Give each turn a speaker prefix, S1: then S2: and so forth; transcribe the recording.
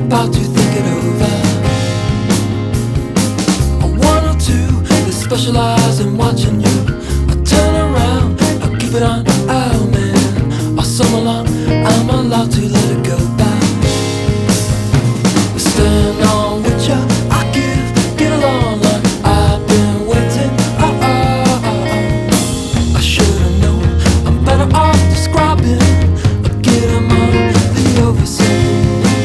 S1: about to think it over. On 102, they specialize in watching you